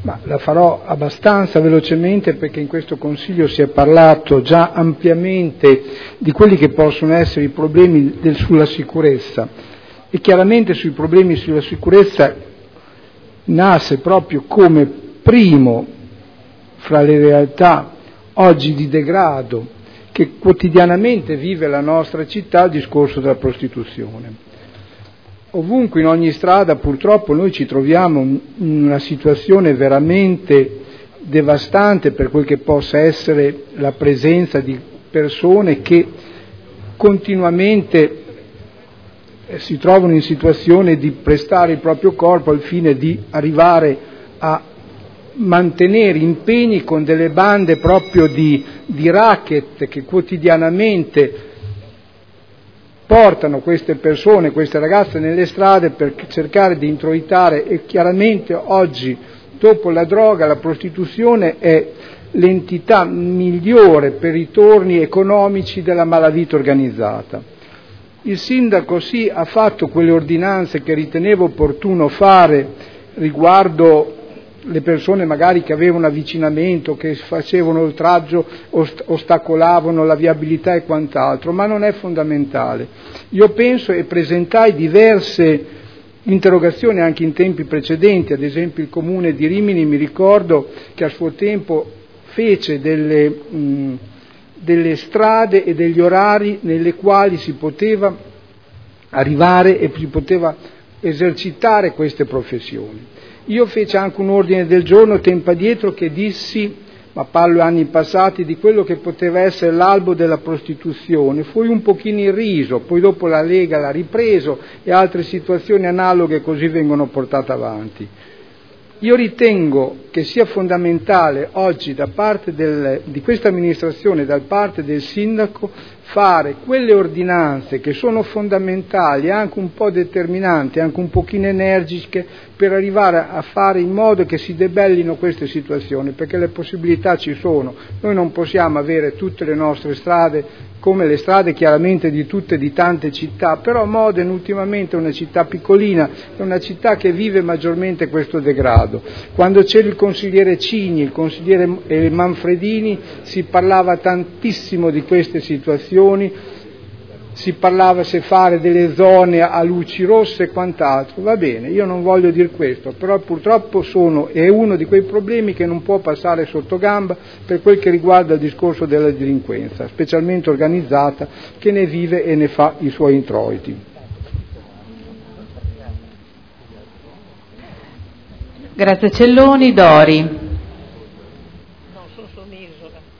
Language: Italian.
Ma la farò abbastanza velocemente perché in questo Consiglio si è parlato già ampiamente di quelli che possono essere i problemi sulla sicurezza, e chiaramente sui problemi sulla sicurezza nasce proprio come primo fra le realtà oggi di degrado che quotidianamente vive la nostra città il discorso della prostituzione. Ovunque, in ogni strada, purtroppo noi ci troviamo in una situazione veramente devastante per quel che possa essere la presenza di persone che continuamente si trovano in situazione di prestare il proprio corpo al fine di arrivare a mantenere impegni con delle bande proprio di racket che quotidianamente portano queste persone, queste ragazze nelle strade per cercare di introitare. E chiaramente oggi, dopo la droga, la prostituzione è l'entità migliore per i torni economici della malavita organizzata. Il sindaco sì ha fatto quelle ordinanze che ritenevo opportuno fare riguardo le persone magari che avevano avvicinamento, che facevano oltraggio, ostacolavano la viabilità e quant'altro, ma non è fondamentale. Io penso, e presentai diverse interrogazioni anche in tempi precedenti, ad esempio il Comune di Rimini, mi ricordo che a suo tempo fece delle strade e degli orari nelle quali si poteva arrivare e si poteva esercitare queste professioni. Io feci anche un ordine del giorno tempo addietro che dissi, ma parlo anni passati, di quello che poteva essere l'albo della prostituzione. Fui un pochino irriso, poi dopo la Lega l'ha ripreso e altre situazioni analoghe così vengono portate avanti. Io ritengo che sia fondamentale oggi da parte di questa amministrazione, da parte del sindaco, fare quelle ordinanze che sono fondamentali, anche un po' determinanti, anche un pochino energiche, per arrivare a fare in modo che si debellino queste situazioni, perché le possibilità ci sono. Noi non possiamo avere tutte le nostre strade come le strade chiaramente di tante città, però Modena ultimamente è una città piccolina, è una città che vive maggiormente questo degrado. Quando c'era il consigliere Cigni, il consigliere Manfredini, si parlava tantissimo di queste situazioni, si parlava se fare delle zone a luci rosse e quant'altro. Va bene, io non voglio dire questo, però purtroppo è uno di quei problemi che non può passare sotto gamba per quel che riguarda il discorso della delinquenza, specialmente organizzata, che ne vive e ne fa i suoi introiti. Grazie Celloni. Dori. No, sono su un'isola.